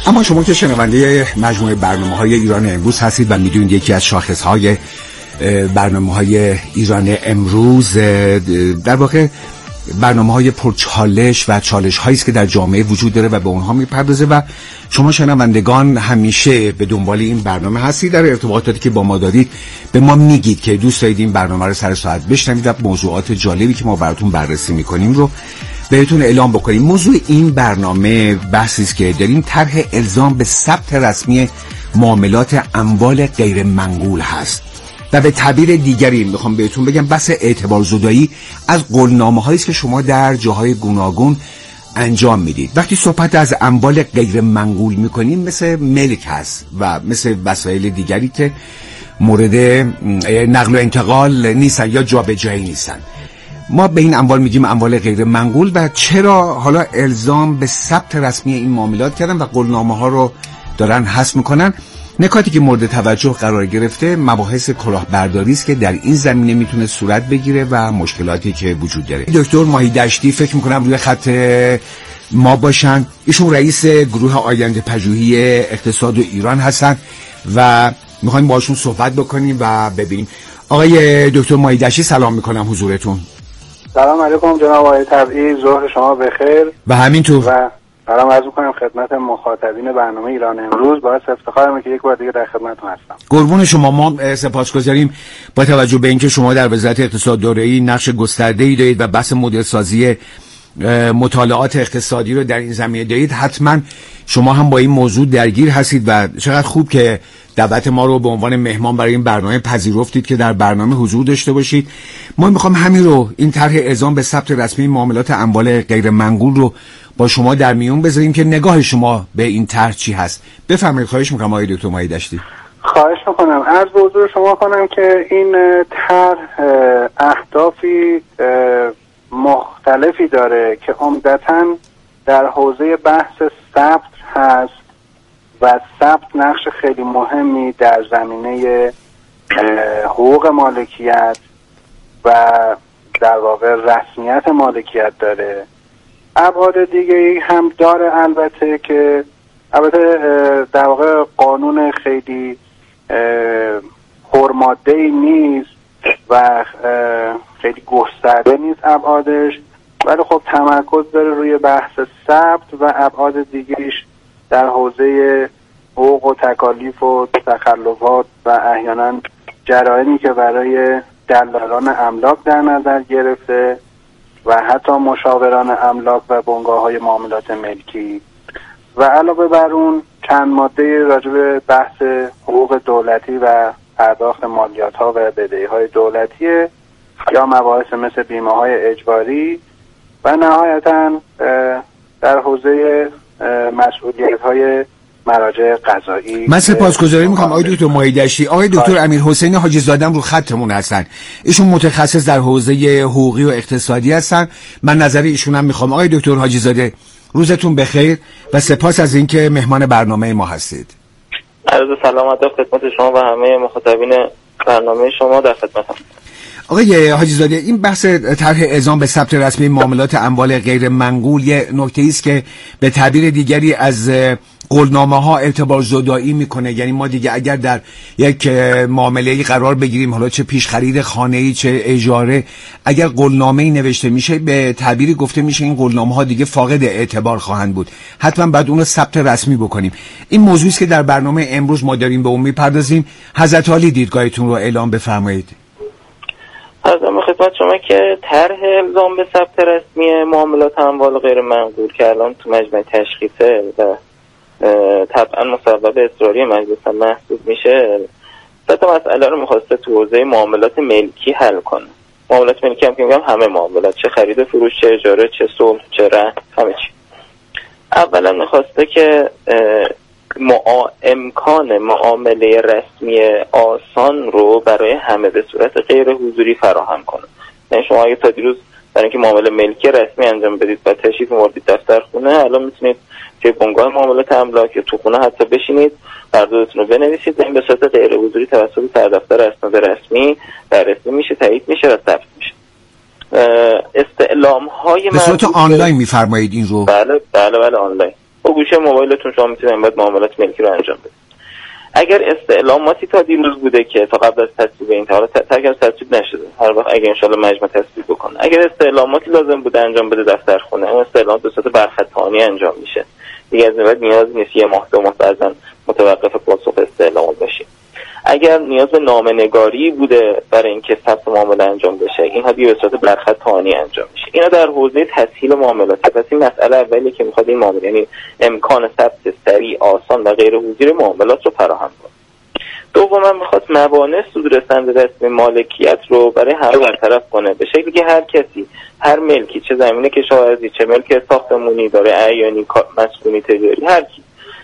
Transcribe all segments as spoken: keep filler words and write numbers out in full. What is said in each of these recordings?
اما شما که شنونده مجموعه برنامه‌های ایران امروز هستید و میدونید یکی از شاخص‌های برنامه‌های ایران امروز در واقع برنامه‌های پرچالش و چالش‌هایی است که در جامعه وجود داره و به اونها میپردازه و شما شنوندگان همیشه به دنبال این برنامه هستید. در ارتباطاتی که با ما دارید به ما میگید که دوست دارید این برنامه رو سر ساعت بشنوید و موضوعات جالبی که ما براتون بررسی می‌کنیم رو بهتون اعلام بکنیم. موضوع این برنامه بحثی است که داریم طرح الزام به ثبت رسمی معاملات اموال غیر منقول هست و به تعبیر دیگری میخوام بهتون بگم بحث اعتبارزدایی از قولنامه‌هایی است که شما در جاهای گوناگون انجام میدید. وقتی صحبت از اموال غیر منقول میکنیم مثل ملک هست و مثل وسایل دیگری که مورد نقل و انتقال نیستن یا جابجایی نیستن، ما به این اموال میگیم اموال غیر منقول. و چرا حالا الزام به ثبت رسمی این معاملات کردن و قولنامه‌ها رو دارن حذف میکنن؟ نکاتی که مورد توجه قرار گرفته مباحث کلاهبرداری است که در این زمینه میتونه صورت بگیره و مشکلاتی که وجود داره. دکتر ماهی دشتی فکر میکنم روی خط ما باشن. ایشون رئیس گروه آینده پژوهی اقتصاد و ایران هستن و میخوایم باشون صحبت بکنیم و ببینیم. آقای دکتر ماهی دشتی سلام میکنم حضورتون. سلام علیکم جناب آقای تبعیض، ظهر شما بخیر. و همینطور و سلام عرض می‌کنم خدمت مخاطبین برنامه ایران امروز. باعث افتخارم که یک بار دیگه در خدمتتون هستم. قربون شما. ما سپاسگزاریم با توجه به اینکه شما در وزارت اقتصاد دارایی نقش گسترده‌ای دارید و بحث مدل سازی مطالعات اقتصادی رو در این زمینه دارید. حتما شما هم با این موضوع درگیر هستید و چقدر خوب که دعوت ما رو به عنوان مهمان برای این برنامه پذیرفتید که در برنامه حضور داشته باشید. ما میخوام همین رو، این طرح الزام به ثبت رسمی معاملات اموال غیر منقول رو با شما در میون بذاریم که نگاه شما به این طرح چی هست. بفرمایید. خواهش میکنم آقای دکتر ماهی دشتی. خواهش میکنم. عرض به حضور شما کنم که این طرح اهدافی مختلفی داره که عمدتاً در حوزه بحث ثبت هست و ثبت نقش خیلی مهمی در زمینه حقوق مالکیت و در واقع رسمیت مالکیت داره. ابعاد دیگه هم داره البته که البته در واقع قانون خیلی پرماده‌ای نیست و خیلی گسترده نیست ابعادش، ولی خب تمرکز داره روی بحث ثبت و ابعاد دیگه‌اش در حوزه حقوق و تکالیف و تخلفات و احیانا جرائمی که برای دلالان املاک در نظر گرفته و حتی مشاوران املاک و بنگاه‌های معاملات ملکی و علاوه بر اون چند ماده راجع به بحث حقوق دولتی و پرداخت مالیات‌ها و بدهی‌های دولتی یا مباحث مثل بیمه‌های اجباری و نهایتاً در حوزه مسئولیت‌های مراجع قضایی. من سپاسگزاری می‌کنم آقای دکتر ماهی دشتی. آقای دکتر امیر حسین حاجی زاده رو خطمون هستن. ایشون متخصص در حوزه حقوقی و اقتصادی هستن. من نظر ایشون هم می‌خوام. آقای دکتر حاجی زاده روزتون بخیر و سپاس از اینکه مهمان برنامه ما هستید. عرض سلام و ادب خدمت شما و همه مخاطبین برنامه شما. در خدمتم. آقای حاجی زاده، این بحث طرح الزام به ثبت رسمی معاملات اموال غیر منقول یه نکته‌ای است که به تعبیر دیگری از قولنامه‌ها اعتبارزدایی میکنه. یعنی ما دیگه اگر در یک معامله‌ای قرار بگیریم، حالا چه پیش خرید خانه‌ای چه اجاره، اگر قولنامه‌ای نوشته میشه به تعبیری گفته میشه این قولنامه‌ها دیگه فاقد اعتبار خواهند بود، حتما باید اون رو ثبت رسمی بکنیم. این موضوعی است که در برنامه امروز ما داریم به اون میپردازیم. حضرت عالی دیدگاهتون رو اعلام بفرمایید. عرضم خدمت شما که طرح الزام به ثبت رسمی معاملات اموال غیر منقول که الان تو مجمع تشخیصه و طبعا مصوبه اصراری مجلس هم محسوب میشه، سه تا مسئله رو میخواسته تو حوزه معاملات ملکی حل کنه. معاملات ملکی هم که میگم همه معاملات، چه خرید فروش، چه اجاره، چه صلح، چه رهن، همه چی. اولا میخواسته که معا... امکان معامله رسمی آسان رو برای همه به صورت غیر حضوری فراهم کنه. یعنی شما اگه تا دیروز برای اینکه معامله ملکی رسمی انجام بدید و تشریف موردید دفتر خونه، الان میتونید توی بنگاه معاملات املاک یا تو خونه حتی بشینید قراردادتون رو بنویسید و این به صورت غیر حضوری توسط سردفتر اسناد رسمی بررسی میشه، تایید میشه و ثبت میشه. استعلام های به صورت آنلاین میفرمایید این رو؟ بله بله بله آنلاین. با گوشی موبایلتون شما میتونید بعد معاملات ملکی رو انجام بدید. اگر استعلاماتی تا دیروز بوده که تا قبل از تصویب این تا اگر تصویب نشده، هر وقت اگر ان شاء الله مجمع تصویب بکنه، اگر استعلاماتی لازم بوده انجام بده دفتر خونه، اون استعلام به صورت برخطانی انجام میشه دیگه، از این بعد نیاز نیست یه ماه دو ماه بعداً متوقف پاسخ استعلام بشیم. اگر نیاز به نامه‌نگاری بوده برای اینکه ثبت معامله انجام بشه، اینها دیگه به صورت برخطانی انجام میشه. اینا در حوزه تسهیل معاملات. پس این مسئله اولی که میخواد این معامله، یعنی امکان ثبت سریع، آسان و غیر حضوری معاملات رو فراهم کنه. دوما میخواد موانع صدور سند رسمی مالکیت رو برای همه برطرف کنه، به شکلی که هر کسی، هر ملکی، چه زمین کشاورزی، چه ملک ساختمانی، داره اعیانی، مسکونی، تجاری، هر کی،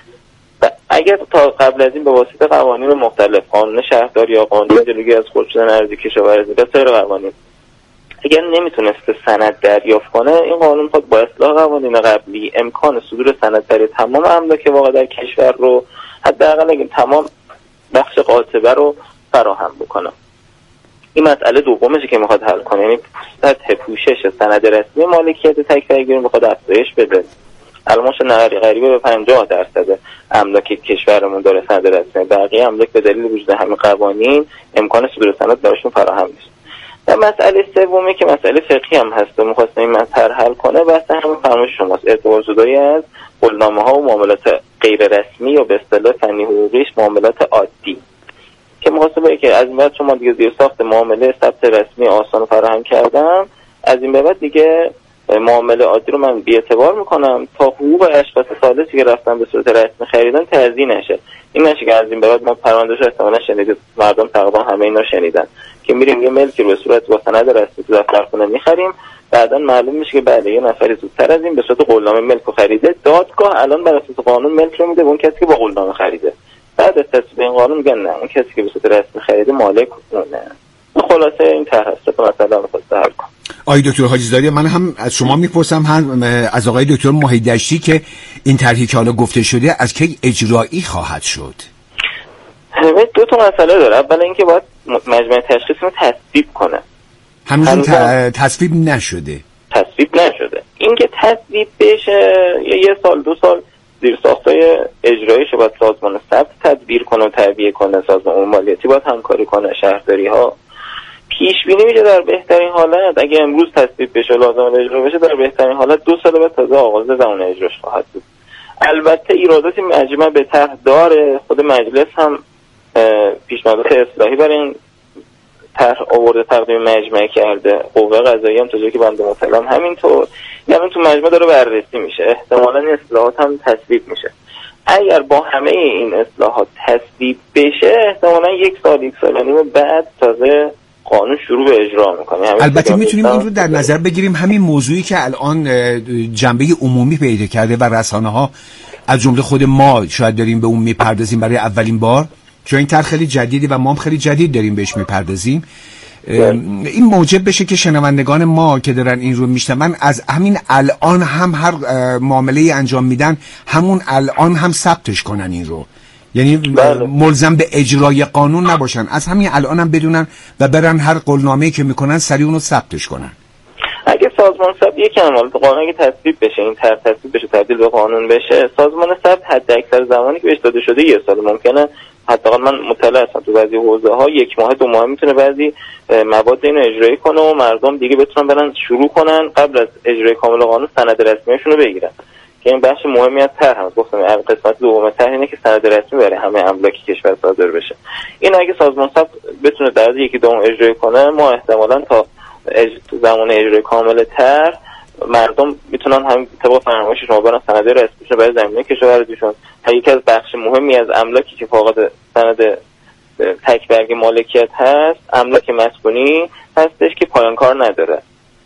اگر تا قبل از این به واسطه قوانین مختلف، قانون شهرداری یا قانون جلوگیری از خرد شدن ارضی کشاورزی و سایر قوانین، اگر نمیتونسته سند دریافت کنه، این قانون خود با اصلاح قوانین قبلی امکان صدور سند برای تمام املاک واقع در کشور رو، حداقل اگه تمام بخش قاطبه رو فراهم بکنه. این مسئله دومشه که میخواد حل کنه، یعنی سطح پوشش سند رسمی مالکیت تک رأی‌گیری میخواد افزایش بده. الان ما نقری قریبه به پنجاه درصد املاک کشورمون داره سند رسمی، بقیه املاک به دلیل وجود همین قوانین امکان صدور سند براشون فراهم نیست. و مسئله سومی که مسئله فقهی هم هست و می‌خواست این مسئله حل کنه، بحث همین فرمایش شماست، اعتبارزدایی از قولنامه‌ها و معاملات غیر رسمی یا به اصطلاح فنی حقوقیش معاملات عادی، که می‌خواسته بگه که از این بعد شما دیگه زیر ساخت معامله ثبت رسمی آسان فراهم کردم، از این به بعد دیگه معامله عادی رو من بی‌اعتبار میکنم تا حقوق اشخاص ثالثی که رفتن به صورت رسمی خریدن تضییع نشه. این نشه که از این به بعد ما پروندهش احتمالاً شنیدید، مردم تقریبا همه اینا شنیدن که میریم یه ملکی رو به صورت با سند رسمی تو دفتر خونه میخریم، بعداً معلوم میشه که بله یه نفری زودتر از این به صورت قولنامه ملک رو خریده، دادگاه الان بر اساس قانون ملک رو میده به اون کسی که با قولنامه خریده. بعد از تصویب این قانون میگن نه، اون کسی که به صورت رسمی خریده مالک اونه. خلاصه این طرح است که مثلا می‌خواست حل کنم. آقای دکتر حاجی زاده، من هم از شما میپرسم هم از آقای دکتر محیدشتی که این طرحی که حالا گفته شده از کی اجرایی خواهد شد؟ دو تا مسئله داره. اول اینکه باید مجمع تشخیص رو تصویب کنه. هنوز ت... تصویب نشده. تصویب نشده. اینکه تصویب بشه یه سال دو سال زیر ساختای اجراییش باید سازمان ثبت تدبیر کنه و تعبیه کنه، سازمان امور مالیاتی باید همکاری کنه، شهرداری ها. پیش بینی میشه در بهترین حالت اگه امروز تصویب بشه لازم اجرا بشه، در بهترین حالت دو سال بعد تازه آغاز زمان اجراش خواهد بود. البته ایراداتی مجمع به طرح داره، خود مجلس هم پیشنهادات اصلاحی برای این طرح آورده تقدیم مجمع کرده، قوه قضاییه هم تا که بنده مطلعم همینطور، یعنی تو مجمع داره بررسی میشه، احتمالاً اصلاحات هم تصویب میشه. اگر با همه این اصلاحات تصویب بشه احتمالاً یک سال یک سال و نیم بعد تازه قانون شروع به اجرا میکنه. البته میتونیم این رو در نظر بگیریم همین موضوعی که الان جنبه عمومی پیدا کرده و رسانه ها از جمله خود ما شاید داریم به اون میپردازیم برای اولین بار، چون این طرح خیلی جدیدی و ما هم خیلی جدید داریم بهش میپردازیم، این موجب بشه که شنوندگان ما که دارن این رو میشنون از همین الان هم هر معامله‌ای انجام میدن همون الان هم ثبتش کنن این رو، یعنی بله. ملزم به اجرای قانون نباشن، از همین الان هم بدونن و برن هر قولنامه‌ای که میکنن سریع اون رو ثبتش کنن. اگه سازمان ثبت یکم حالا قانون اگه تصویب بشه، این طرح تصویب بشه، تبدیل به قانون بشه، سازمان ثبت حد اکثر زمانی که بهش داده شده یه سال، ممکنه حداقل من مطلع هستم تو بعضی حوزه ها یک ماه دو ماه میتونه بعضی مواد اینو اجرایی کنه و مردم دیگه بتونن برن شروع کنن قبل از اجرای کامل قانون سند رسمیشون رو بگیرن، که این بخش مهمی از طرح هست. گفتم قسمت دوم طرح اینه که سند رسمی برای همه املاک کشور صادر بشه. این اگه سازمان ثبت بتونه در از یکی دوم اجرای کنه، ما احتمالاً تا اج... زمان اجرای کامل طرح مردم میتونن هم طبق فرمایش شما برن سند رسمیشون برای زمینه کشاورزیشون، یکی از بخش مهمی از املاکی که فاقد سند تک برگ مالکیت هست املاک مسکونی هستش که پایانکار نداره.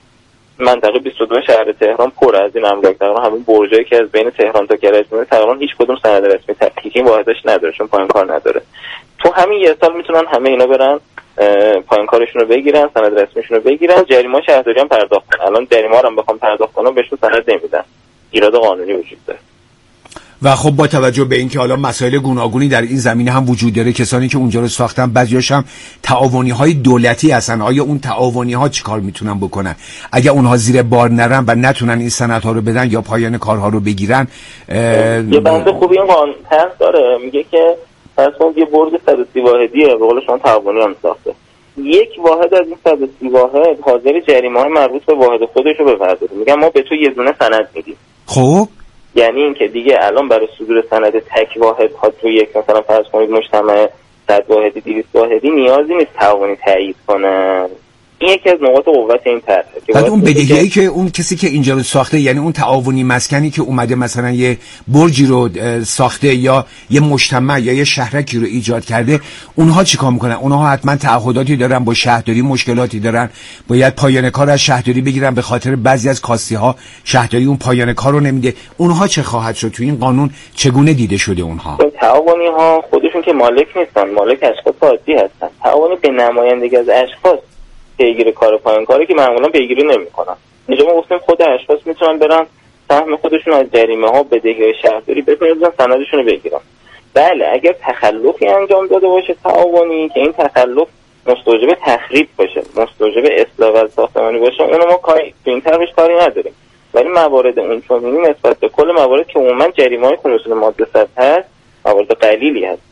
منطقه بیست و دو شهر تهران پر از این املاک، تقریبا همین برجایی که از بین تهران تا کرج میره تقریبا هیچ کدوم سند رسمی تحقیقی واحدش نداره، چون پایانکار نداره. تو همین یه سال میتونن همه اینا برن پایانکارشون رو بگیرن، سند رسمیشون رو بگیرن، جریمه شهرداری هم پرداخت کنن. الان جریمه رو هم بخوام پرداخت کنم بهشون سند نمیدن، ایراد قانونی وجود داره. و خب با توجه به اینکه حالا مسائل گوناگونی در این زمینه هم وجود داره، کسانی که اونجا رو ساختن بعضیاش هم تعاونی های دولتی هستن، آیا اون تعاونی ها چی کار میتونن بکنن اگه اونها زیر بار نرن و نتونن این سند ها رو بدن یا پایان کارها رو بگیرن؟ یه بنده خوبی این قانون هست داره، میگه که فرض کنید یه برج صد و سی واحدیه، به قول شما تعاونی هم ساخته، یک واحد از این صد و سی واحد حاضر جریمه های مربوط به واحد خودش رو بپردازه. میگن ما به تو یه دونه سند میدیم. خب یعنی این که دیگه الان برای صدور سند تک واحد ها تو یک مثلا فرض کنید مجتمع صد واحدی دویست واحدی نیازی نیست تعاونی تایید کنن. این یکی از نقاط قوت این طرحه. بعد اون بدهیایی که اون کسی که اینجا رو ساخته، یعنی اون تعاونی مسکنی که اومده مثلا یه برجی رو ساخته یا یه مجتمع یا یه شهرکی رو ایجاد کرده، اونها چیکار میکنن؟ اونها حتما تعهداتی دارن با شهرداری، مشکلاتی دارن، باید پایان کار از شهرداری بگیرن، به خاطر بعضی از کاستی ها شهرداری اون پایان کار رو نمیده. اونها چه خواهد شد؟ تو این قانون چگونه دیده شده اونها؟ تعاونی ها خودشون که مالک نیستن، مالک اشخاص عادی هستن. تعاونی به نمایندگی از اشخاص پیگیر کار پایان کاری که معمولا پیگیری نمی‌کنن. اینجا ما گفتیم خود اشخاص میتونن برن سهم خودشون از جریمه ها، بدهی‌های شهرداری بپردازن، سندشون رو بگیرن. بله اگر تخلفی انجام داده باشه تعاونی که این تخلف مستوجب تخریب باشه، مستوجب اصلاح و ساختمانی باشه، اون ما کاری تو این طرحش کاری نداریم. ولی موارد اون چنینی نسبت به کل موارد که عموما جریمه‌های کنوسیون ماده صد هست موارد قلیلی هست.